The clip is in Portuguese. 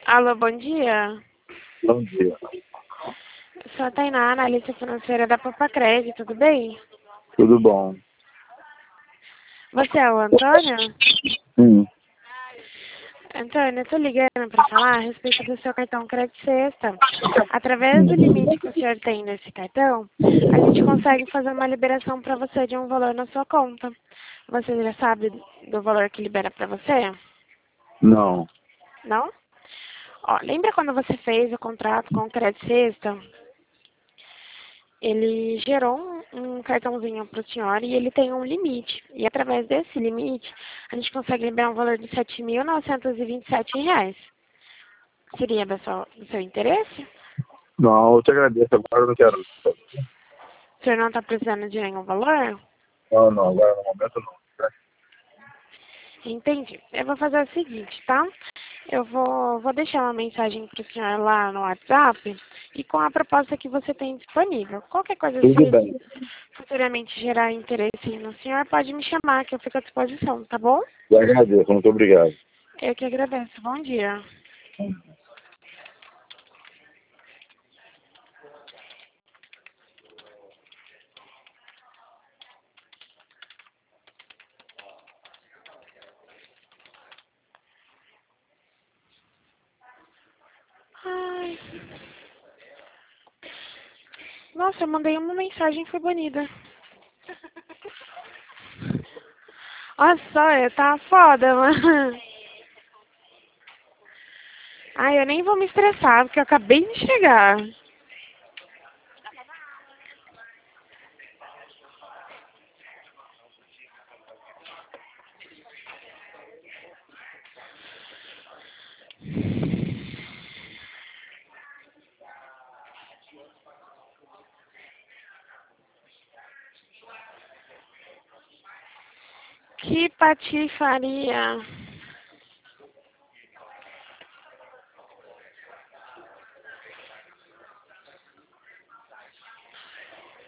Alô, bom dia. Bom dia. Eu sou a Tainá, analista financeira da Papacred, tudo bem? Tudo bom? Você é o Antônio? Sim. Antônio, eu tô ligando para falar a respeito do seu cartão Crédito Sexta. Através do limite que o senhor tem nesse cartão, a gente consegue fazer uma liberação para você de um valor na sua conta. Você já sabe do valor que libera para você? Não. Não? Ó, lembra quando você fez o contrato com o Crédito Sexta? Ele gerou um cartãozinho para o senhor e ele tem um limite. E através desse limite, a gente consegue liberar um valor de R$ 7.927. Seria do seu interesse? Não, eu te agradeço. Agora eu não quero. O senhor não está precisando de nenhum valor? Não, não. Agora no momento não. Entendi. Eu vou fazer o seguinte, tá? Eu vou deixar uma mensagem para o senhor lá no WhatsApp e com a proposta que você tem disponível. Qualquer coisa, Tudo se bem. futuramente gerar interesse no senhor, pode me chamar que eu fico à disposição, tá bom? Eu agradeço. Muito obrigado. Eu que agradeço. Bom dia. Ai. Nossa, eu mandei uma mensagem, foi bonita. Olha só, tá foda, mano. Ai, eu nem vou me estressar, porque eu acabei de chegar. Que patifaria.